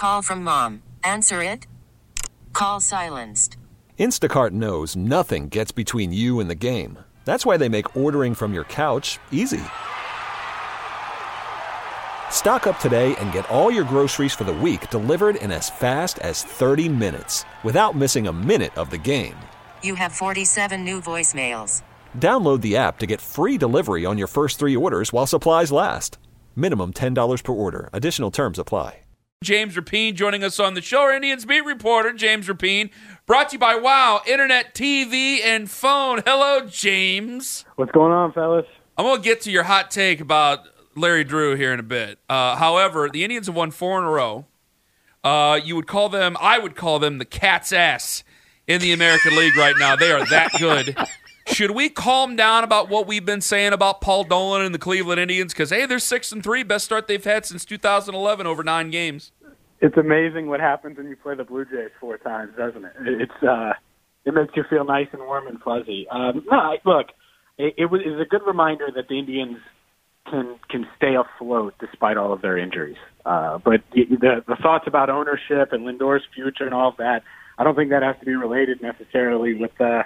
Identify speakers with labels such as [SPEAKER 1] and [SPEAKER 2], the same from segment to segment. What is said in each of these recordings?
[SPEAKER 1] Call from mom. Answer it. Call silenced.
[SPEAKER 2] Instacart knows nothing gets between you and the game. That's why they make ordering from your couch easy. Stock up today and get all your groceries for the week delivered in as fast as 30 minutes without missing a minute of the game.
[SPEAKER 1] You have 47 new voicemails.
[SPEAKER 2] Download the app to get free delivery on your first 3 orders while supplies last. Minimum $10 per order. Additional terms apply.
[SPEAKER 3] James Rapien joining us on the show. Our Indians beat reporter, James Rapien. Brought to you by WOW, Internet, TV, and phone. Hello, James.
[SPEAKER 4] What's going on, fellas?
[SPEAKER 3] I'm going to get to your hot take about Larry Drew here in a bit. However, the Indians have won 4 in a row. I would call them the cat's ass in the American League right now. They are that good. Should we calm down about what we've been saying about Paul Dolan and the Cleveland Indians? Because, hey, they're 6-3, best start they've had since 2011 over 9 games.
[SPEAKER 4] It's amazing what happens when you play the Blue Jays 4 times, doesn't it? It makes you feel nice and warm and fuzzy. Look, it was a good reminder that the Indians can stay afloat despite all of their injuries. But the thoughts about ownership and Lindor's future and all of that, I don't think that has to be related necessarily with the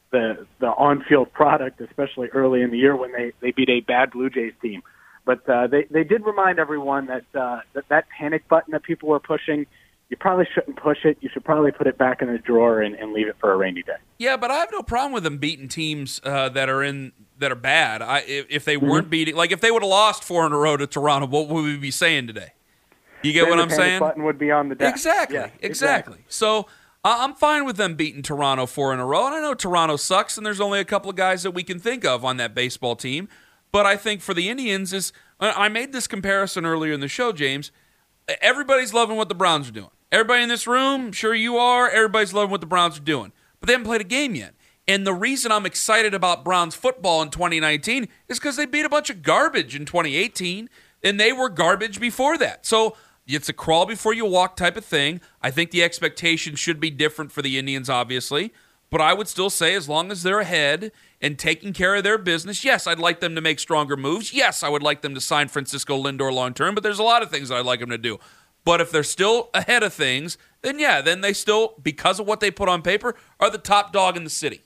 [SPEAKER 4] on-field product, especially early in the year when they beat a bad Blue Jays team. But they did remind everyone that panic button that people were pushing, you probably shouldn't push it. You should probably put it back in the drawer and leave it for a rainy day.
[SPEAKER 3] Yeah, but I have no problem with them beating teams that are bad. If they weren't beating, like if they would have lost 4 in a row to Toronto, what would we be saying today? You get what I'm saying?
[SPEAKER 4] The button would be on the deck.
[SPEAKER 3] Exactly,
[SPEAKER 4] yeah,
[SPEAKER 3] exactly. So I'm fine with them beating Toronto 4 in a row, and I know Toronto sucks, and there's only a couple of guys that we can think of on that baseball team. But I think for the Indians I made this comparison earlier in the show, James. Everybody's loving what the Browns are doing. Everybody in this room, sure you are, everybody's loving what the Browns are doing. But they haven't played a game yet. And the reason I'm excited about Browns football in 2019 is because they beat a bunch of garbage in 2018, and they were garbage before that. So it's a crawl before you walk type of thing. I think the expectation should be different for the Indians, obviously. But I would still say as long as they're ahead and taking care of their business, yes, I'd like them to make stronger moves. Yes, I would like them to sign Francisco Lindor long-term, but there's a lot of things that I'd like them to do. But if they're still ahead of things, then yeah, then they still, because of what they put on paper, are the top dog in the city.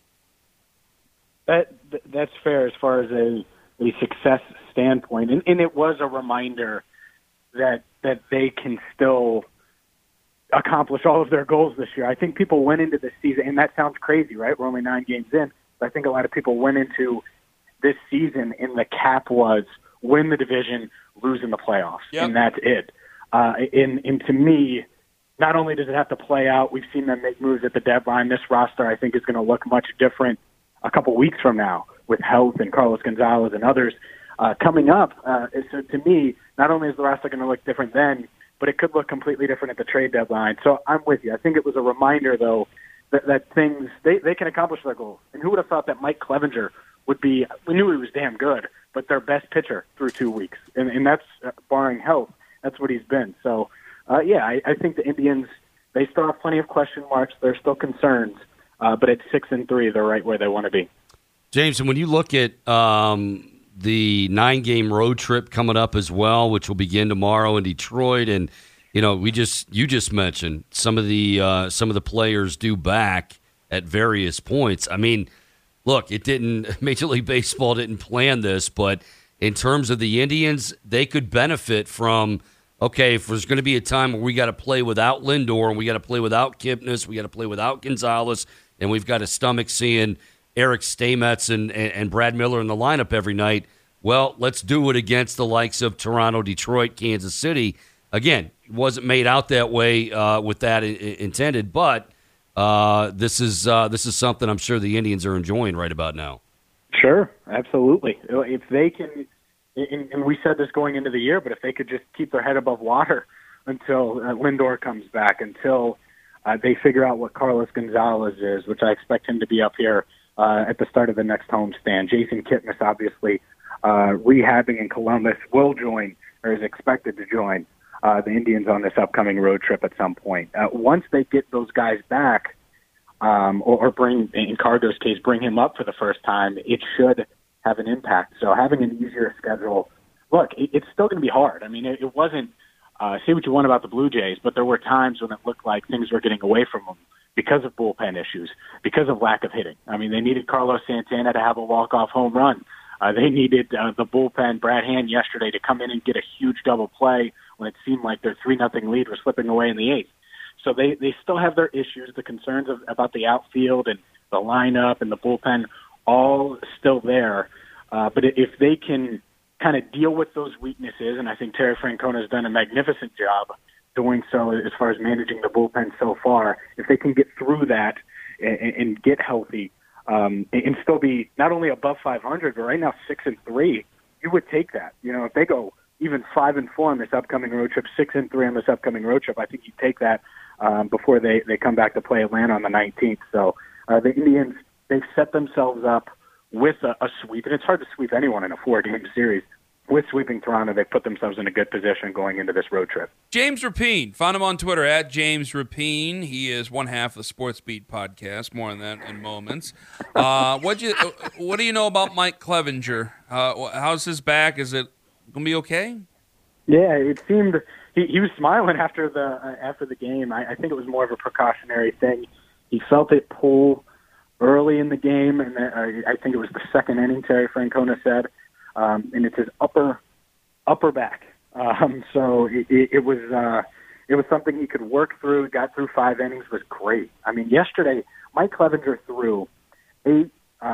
[SPEAKER 4] That's fair as far as a success standpoint. And it was a reminder that they can still accomplish all of their goals this year. I think people went into this season, and that sounds crazy, right? We're only 9 games in. But I think a lot of people went into this season, and the cap was win the division, lose in the playoffs, and that's it. And to me, not only does it have to play out, we've seen them make moves at the deadline. This roster, I think, is going to look much different a couple weeks from now with Health and Carlos Gonzalez and others coming up. So to me, not only is the roster going to look different then, but it could look completely different at the trade deadline. So I'm with you. I think it was a reminder, though, that things, they can accomplish their goals. And who would have thought that Mike Clevenger would be, we knew he was damn good, but their best pitcher through 2 weeks. And that's barring Health. That's what he's been. So, I think the Indians, they still have plenty of question marks. There's still concerns. But at 6-3, they're right where they want to be.
[SPEAKER 5] James, and when you look at the 9-game road trip coming up as well, which will begin tomorrow in Detroit, and you just mentioned some of the players due back at various points. I mean, look, Major League Baseball didn't plan this, but in terms of the Indians, they could benefit from, okay, if there's going to be a time where we got to play without Lindor and we got to play without Kipnis, we got to play without Gonzalez, and we've got to stomach seeing Eric Stamets and Brad Miller in the lineup every night. Well, let's do it against the likes of Toronto, Detroit, Kansas City. Again, it wasn't made out that way with that intended, but this is something I'm sure the Indians are enjoying right about now.
[SPEAKER 4] Sure, absolutely. If they can, and we said this going into the year, but if they could just keep their head above water until Lindor comes back, until they figure out what Carlos Gonzalez is, which I expect him to be up here at the start of the next homestand. Jason Kipnis, obviously, rehabbing in Columbus, will join, or is expected to join, the Indians on this upcoming road trip at some point. Once they get those guys back, or bring, in Cargo's case, bring him up for the first time, it should have an impact. So having an easier schedule, look, it's still going to be hard. I mean, it wasn't say what you want about the Blue Jays, but there were times when it looked like things were getting away from them because of bullpen issues, because of lack of hitting. I mean, they needed Carlos Santana to have a walk-off home run. They needed the bullpen, Brad Hand, yesterday to come in and get a huge double play when it seemed like their 3-0 lead was slipping away in the eighth. So they still have their issues, the concerns about the outfield and the lineup and the bullpen, all still there. But if they can kind of deal with those weaknesses, and I think Terry Francona has done a magnificent job doing so as far as managing the bullpen so far, if they can get through that and get healthy, and still be not only above 500, but right now 6-3, you would take that. You know, if they go even 5-4 on this upcoming road trip, 6-3 on this upcoming road trip, I think you take that before they come back to play Atlanta on the 19th. So the Indians, they've set themselves up with a sweep, and it's hard to sweep anyone in a 4-game series. With sweeping Toronto, they put themselves in a good position going into this road trip. James
[SPEAKER 3] Rapine. Find him on Twitter at James Rapine. He is one half of the Sports Beat podcast. More on that in moments. What do you know about Mike Clevinger? How's his back? Is it going to be okay?
[SPEAKER 4] Yeah, it seemed he was smiling after the game. I think it was more of a precautionary thing. He felt it pull early in the game, and I think it was the second inning, Terry Francona said. And it's his upper back. So it was something he could work through. Got through 5 innings, was great. I mean, yesterday Mike Clevinger threw 8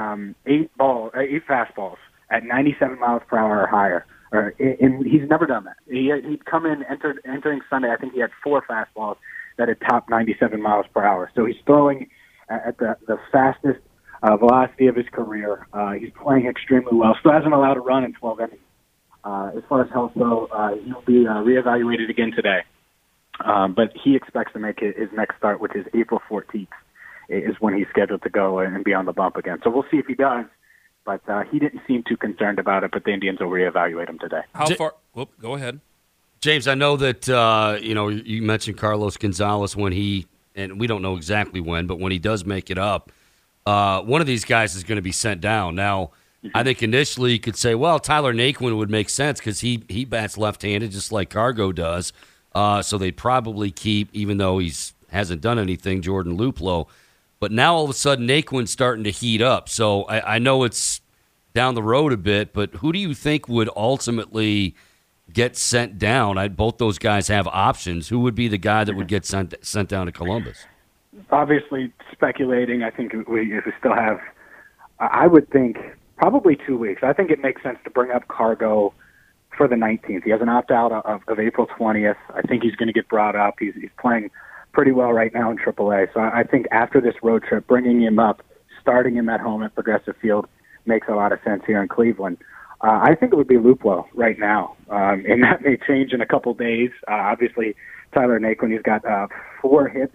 [SPEAKER 4] fastballs at 97 miles per hour or higher. And he's never done that. He'd come in entering Sunday. I think he had 4 fastballs that had topped 97 miles per hour. So he's throwing at the fastest velocity of his career. He's playing extremely well. Still hasn't allowed a run in 12 innings. As far as health, though, he'll be reevaluated again today. But he expects to make his next start, which is April 14th, is when he's scheduled to go and be on the bump again. So we'll see if he does. But he didn't seem too concerned about it, but the Indians will reevaluate him today.
[SPEAKER 3] How far? Whoop, go ahead.
[SPEAKER 5] James, I know that you mentioned Carlos Gonzalez when and we don't know exactly when, but when he does make it up, one of these guys is going to be sent down. Now, I think initially you could say, well, Tyler Naquin would make sense because he bats left-handed just like Cargo does. So they'd probably keep, even though he hasn't done anything, Jordan Luplow. But now all of a sudden Naquin's starting to heat up. So I know it's down the road a bit, but who do you think would ultimately get sent down? Both those guys have options. Who would be the guy that would get sent down to Columbus?
[SPEAKER 4] Obviously, speculating, I think if we still have, I would think probably 2 weeks. I think it makes sense to bring up Cargo for the 19th. He has an opt-out of April 20th. I think he's going to get brought up. He's playing pretty well right now in AAA. So I think after this road trip, bringing him up, starting him at home at Progressive Field makes a lot of sense here in Cleveland. I think it would be Luplow right now, and that may change in a couple days. Obviously, Tyler Naquin, he's got 5 hits,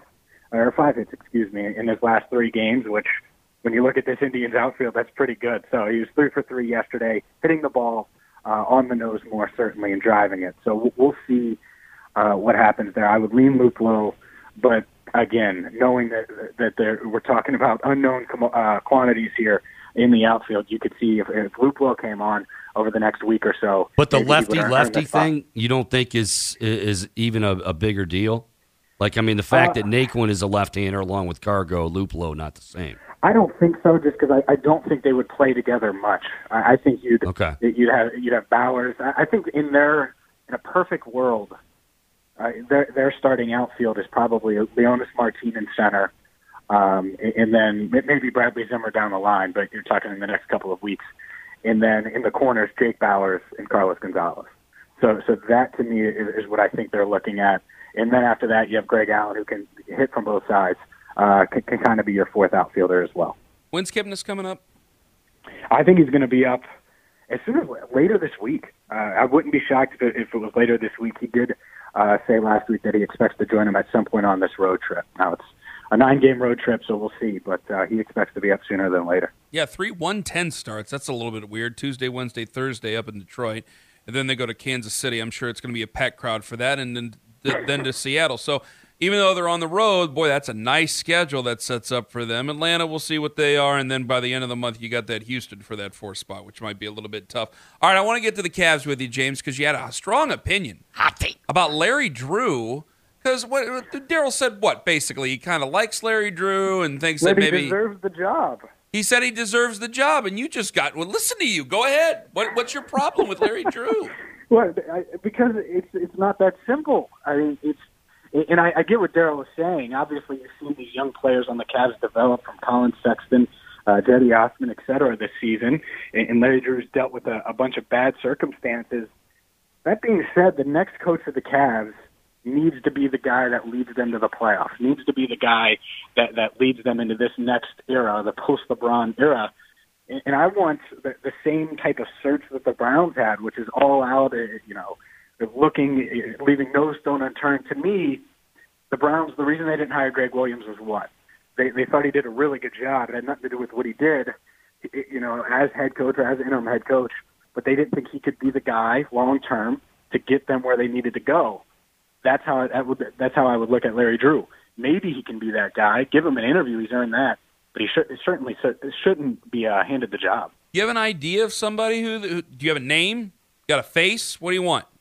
[SPEAKER 4] in his last 3 games, which when you look at this Indians outfield, that's pretty good. So he was 3 for 3 yesterday, hitting the ball on the nose more certainly and driving it. So we'll see what happens there. I would lean Luplow, but again, knowing that we're talking about unknown quantities here in the outfield, you could see if Luplow came on over the next week or so.
[SPEAKER 5] But the lefty-lefty thing, you don't think is even a bigger deal? Like, I mean, the fact that Naquin is a left-hander along with Cargo, Luplow, not the same.
[SPEAKER 4] I don't think so, just because I don't think they would play together much. I think you'd have Bowers. I think in a perfect world, their starting outfield is probably Leonis Martin in center, and then maybe Bradley Zimmer down the line, but you're talking in the next couple of weeks. And then in the corners, Jake Bowers and Carlos Gonzalez. So that to me is what I think they're looking at. And then after that, you have Greg Allen, who can hit from both sides, can kind of be your 4th outfielder as well.
[SPEAKER 3] When's Kipnis coming up?
[SPEAKER 4] I think he's going to be up as soon as later this week. I wouldn't be shocked if it was later this week. He did say last week that he expects to join him at some point on this road trip. Now, it's a 9-game road trip, so we'll see, but he expects to be up sooner than later.
[SPEAKER 3] Yeah, 1:10 starts. That's a little bit weird. Tuesday, Wednesday, Thursday up in Detroit, and then they go to Kansas City. I'm sure it's going to be a packed crowd for that, and then to Seattle. So even though they're on the road, boy, that's a nice schedule that sets up for them. Atlanta, we'll see what they are, and then by the end of the month, you got that Houston for that 4th spot, which might be a little bit tough. All right, I want to get to the Cavs with you, James, because you had a strong opinion about Larry Drew. Because what Daryl said, basically, he kind of likes Larry Drew and thinks that maybe
[SPEAKER 4] he deserves the job.
[SPEAKER 3] He said he deserves the job, and you just got. Well, listen to you. Go ahead. What's your problem with Larry Drew?
[SPEAKER 4] Well, because it's not that simple. I mean, and I get what Daryl was saying. Obviously, you've seen these young players on the Cavs develop, from Colin Sexton, Cedi Osman, et cetera, this season, and Larry Drew's dealt with a bunch of bad circumstances. That being said, the next coach of the Cavs needs to be the guy that leads them to the playoffs, needs to be the guy that leads them into this next era, the post-LeBron era. And I want the same type of search that the Browns had, which is all out, looking, leaving no stone unturned. To me, the Browns, the reason they didn't hire Greg Williams was what? They thought he did a really good job. It had nothing to do with what he did, as head coach or as interim head coach, but they didn't think he could be the guy long-term to get them where they needed to go. That's how I would look at Larry Drew. Maybe he can be that guy. Give him an interview; he's earned that. But he certainly shouldn't be handed the job.
[SPEAKER 3] You have an idea of somebody who? Do you have a name? Got a face? What do you want?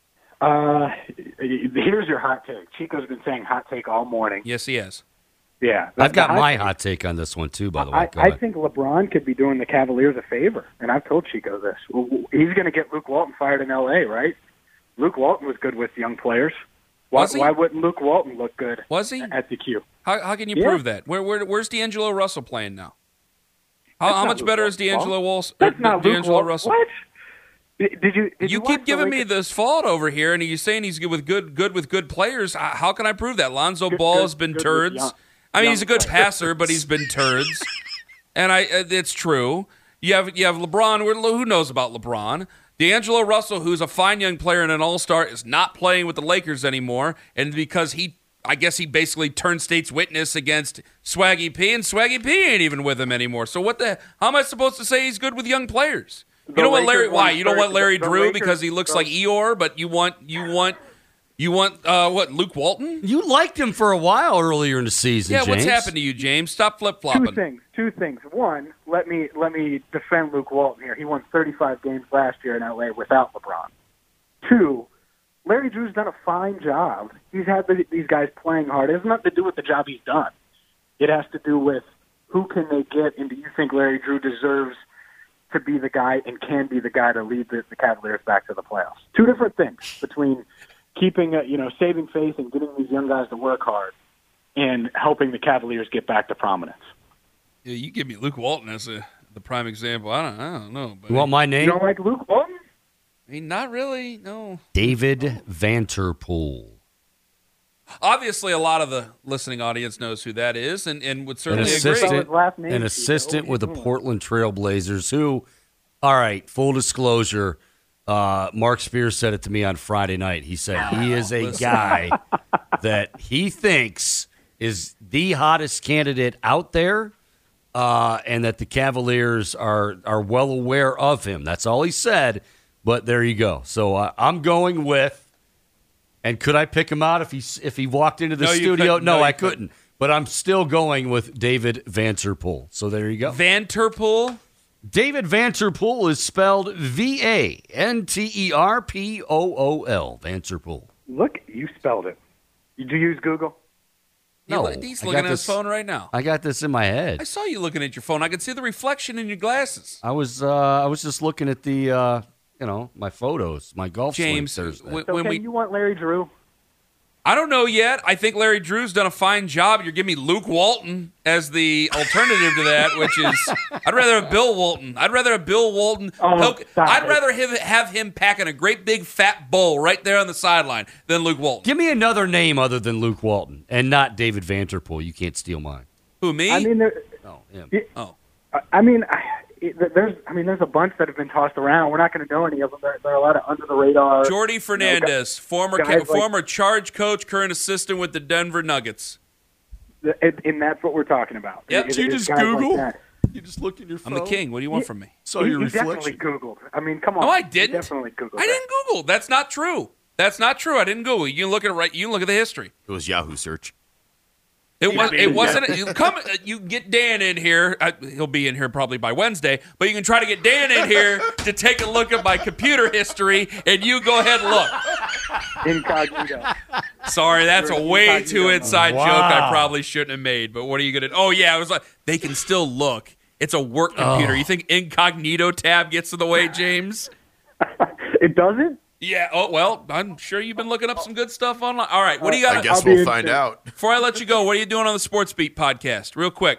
[SPEAKER 4] Here's your hot take. Chico's been saying hot take all morning.
[SPEAKER 3] Yes, he has.
[SPEAKER 4] Yeah,
[SPEAKER 5] I've got my hot take on this one too. By the way,
[SPEAKER 4] I think LeBron could be doing the Cavaliers a favor, and I've told Chico this. Well, he's going to get Luke Walton fired in L.A., right? Luke Walton was good with young players. Why wouldn't Luke Walton look good?
[SPEAKER 3] Was he
[SPEAKER 4] at the Q?
[SPEAKER 3] How can you prove that? Where's D'Angelo Russell playing now? How much better is D'Angelo Russell?
[SPEAKER 4] That's not D'Angelo Russell. What? Did you
[SPEAKER 3] keep giving me this fault over here, and you're saying he's good with good players. How can I prove that? Lonzo Ball has been turds. He's a good passer, but he's been turds, and it's true. You have LeBron. Who knows about LeBron? D'Angelo Russell, who's a fine young player and an all-star, is not playing with the Lakers anymore, and because I guess he basically turned state's witness against Swaggy P, and Swaggy P ain't even with him anymore. So how am I supposed to say he's good with young players? You don't want Larry? Why? You don't want Larry Drew because he looks like Eeyore, but you want what? Luke Walton?
[SPEAKER 5] You liked him for a while earlier in the season.
[SPEAKER 3] Yeah,
[SPEAKER 5] James.
[SPEAKER 3] What's happened to you, James? Stop flip flopping.
[SPEAKER 4] Two things. One, let me defend Luke Walton here. He won 35 games last year in LA without LeBron. Two, Larry Drew's done a fine job. He's had these guys playing hard. It has nothing to do with the job he's done. It has to do with who can they get, and do you think Larry Drew deserves to be the guy and can be the guy to lead the Cavaliers back to the playoffs? Two different things between keeping, saving face and getting these young guys to work hard and helping the Cavaliers get back to prominence.
[SPEAKER 3] Yeah, you give me Luke Walton as the prime example. I don't know. But
[SPEAKER 5] you want my name?
[SPEAKER 4] You don't like Luke Walton?
[SPEAKER 3] Not really, no.
[SPEAKER 5] David Vanterpool.
[SPEAKER 3] Obviously, a lot of the listening audience knows who that is and would certainly agree.
[SPEAKER 5] An assistant with the Portland Trail Blazers who, all right, full disclosure, Mark Spears said it to me on Friday night. He said he is a guy that he thinks is the hottest candidate out there, and that the Cavaliers are well aware of him. That's all he said, but there you go. So I'm going with, and could I pick him out if he walked into the studio? No, I couldn't. But I'm still going with David Vanterpool. So there you go.
[SPEAKER 3] Vanterpool?
[SPEAKER 5] David Vanterpool is spelled Vanterpool. Vanterpool.
[SPEAKER 4] Look, you spelled it. Did you use Google?
[SPEAKER 3] No, he's looking at his phone right now.
[SPEAKER 5] I got this in my head.
[SPEAKER 3] I saw you looking at your phone. I could see the reflection in your glasses.
[SPEAKER 5] I was just looking at the my photos, my golf swing Thursday.
[SPEAKER 4] You want Larry Drew?
[SPEAKER 3] I don't know yet. I think Larry Drew's done a fine job. You're giving me Luke Walton as the alternative to that, which is I'd rather have Bill Walton. I'd rather have Bill Walton. I'd rather have him packing a great big fat bowl right there on the sideline than Luke Walton.
[SPEAKER 5] Give me another name other than Luke Walton and not David Vanterpool. You can't steal mine.
[SPEAKER 3] Who, me?
[SPEAKER 4] Him. There's a bunch that have been tossed around. We're not going to know any of them. There are a lot of under the radar.
[SPEAKER 3] Jordy Fernandez, former charge coach, current assistant with the Denver Nuggets.
[SPEAKER 4] And that's what we're talking about.
[SPEAKER 3] Yep.
[SPEAKER 5] You just Google. You just look in your phone.
[SPEAKER 3] I'm the king. What do you want from me?
[SPEAKER 5] So your
[SPEAKER 4] reflection.
[SPEAKER 5] Definitely
[SPEAKER 4] Googled. Come on.
[SPEAKER 3] No, I didn't.
[SPEAKER 4] You definitely Googled.
[SPEAKER 3] I didn't Google. That's not true. That's not true. I didn't Google. You can look at it right. You can look at the history.
[SPEAKER 6] It was Yahoo search.
[SPEAKER 3] It wasn't. You get Dan in here. He'll be in here probably by Wednesday. But you can try to get Dan in here to take a look at my computer history, and you go ahead and look.
[SPEAKER 4] Incognito.
[SPEAKER 3] Sorry, that's a way too inside joke. I
[SPEAKER 5] Wow.
[SPEAKER 3] probably shouldn't have made. But what are you gonna? Oh yeah, I was like, they can still look. It's a work computer. You think incognito tab gets in the way, James?
[SPEAKER 4] It doesn't?
[SPEAKER 3] Yeah. Oh well, I'm sure you've been looking up some good stuff online. All right, what do you got?
[SPEAKER 6] I guess
[SPEAKER 4] I'll be
[SPEAKER 6] we'll find
[SPEAKER 4] interested.
[SPEAKER 6] out.
[SPEAKER 3] Before I let you go, what are you doing on the Sports Beat podcast? Real quick.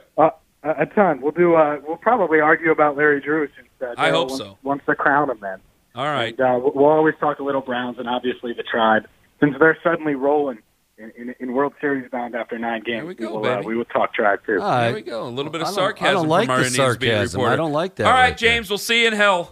[SPEAKER 4] A ton. We'll do. We'll probably argue about Larry Drew since
[SPEAKER 3] I hope
[SPEAKER 4] once,
[SPEAKER 3] so.
[SPEAKER 4] Once they crown him, then.
[SPEAKER 3] All right.
[SPEAKER 4] And, we'll always talk a little Browns and obviously the Tribe since they're suddenly rolling in World Series bound after 9 games.
[SPEAKER 3] There we go,
[SPEAKER 4] will,
[SPEAKER 3] baby.
[SPEAKER 4] we will talk Tribe too.
[SPEAKER 5] All right.
[SPEAKER 3] There we go. A little bit of
[SPEAKER 5] I don't-
[SPEAKER 3] sarcasm
[SPEAKER 5] I don't like
[SPEAKER 3] from our
[SPEAKER 5] the
[SPEAKER 3] Indians beat
[SPEAKER 5] sarcasm.
[SPEAKER 3] reporter.
[SPEAKER 5] I don't like that
[SPEAKER 3] All right,
[SPEAKER 5] right there.
[SPEAKER 3] James. We'll see you in hell.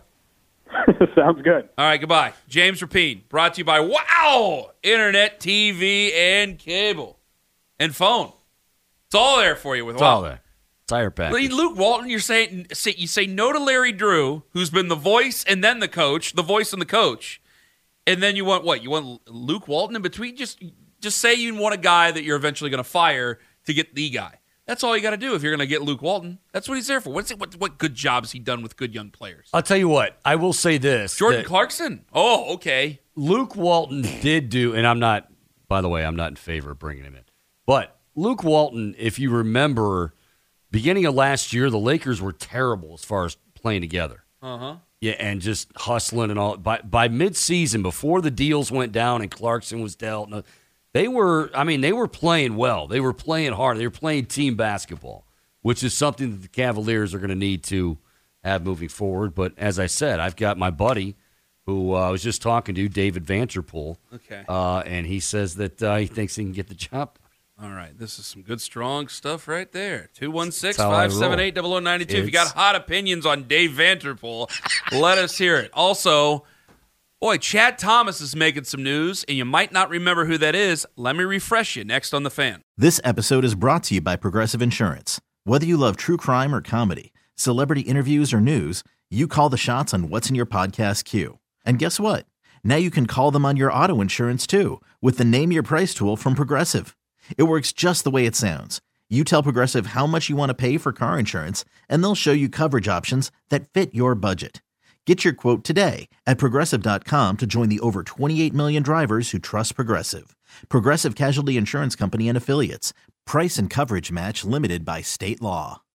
[SPEAKER 4] Sounds good.
[SPEAKER 3] All right, goodbye. James Rapine, brought to you by Wow! Internet, TV, and cable. And phone. It's all there for you with
[SPEAKER 5] It's
[SPEAKER 3] Wow.
[SPEAKER 5] all there. Tire pack.
[SPEAKER 3] Luke Walton, you say no to Larry Drew, who's been the voice and then the coach, the voice and the coach. And then you want what? You want Luke Walton in between? Just say you want a guy that you're eventually going to fire to get the guy. That's all you got to do if you're going to get Luke Walton. That's what he's there for. What good job has he done with good young players?
[SPEAKER 5] I'll tell you what. I will say this.
[SPEAKER 3] Jordan
[SPEAKER 5] that
[SPEAKER 3] Clarkson? Oh, okay.
[SPEAKER 5] Luke Walton did do, and I'm not, by the way, I'm not in favor of bringing him in. But Luke Walton, if you remember, beginning of last year, the Lakers were terrible as far as playing together.
[SPEAKER 3] Uh-huh.
[SPEAKER 5] Yeah, and just hustling and all. By midseason, before the deals went down and Clarkson was dealt, they were playing well. They were playing hard. They were playing team basketball, which is something that the Cavaliers are going to need to have moving forward. But as I said, I've got my buddy who I was just talking to, David Vanterpool.
[SPEAKER 3] Okay.
[SPEAKER 5] And he says that he thinks he can get the job done.
[SPEAKER 3] All right, this is some good, strong stuff right there.
[SPEAKER 5] That's how I roll.
[SPEAKER 3] 216-578-0092. If you got
[SPEAKER 5] It's-
[SPEAKER 3] hot opinions on Dave Vanterpool, let us hear it. Also, boy, Chad Thomas is making some news, and you might not remember who that is. Let me refresh you next on The Fan.
[SPEAKER 7] This episode is brought to you by Progressive Insurance. Whether you love true crime or comedy, celebrity interviews or news, you call the shots on what's in your podcast queue. And guess what? Now you can call them on your auto insurance too with the Name Your Price tool from Progressive. It works just the way it sounds. You tell Progressive how much you want to pay for car insurance, and they'll show you coverage options that fit your budget. Get your quote today at Progressive.com to join the over 28 million drivers who trust Progressive. Progressive Casualty Insurance Company and Affiliates. Price and coverage match limited by state law.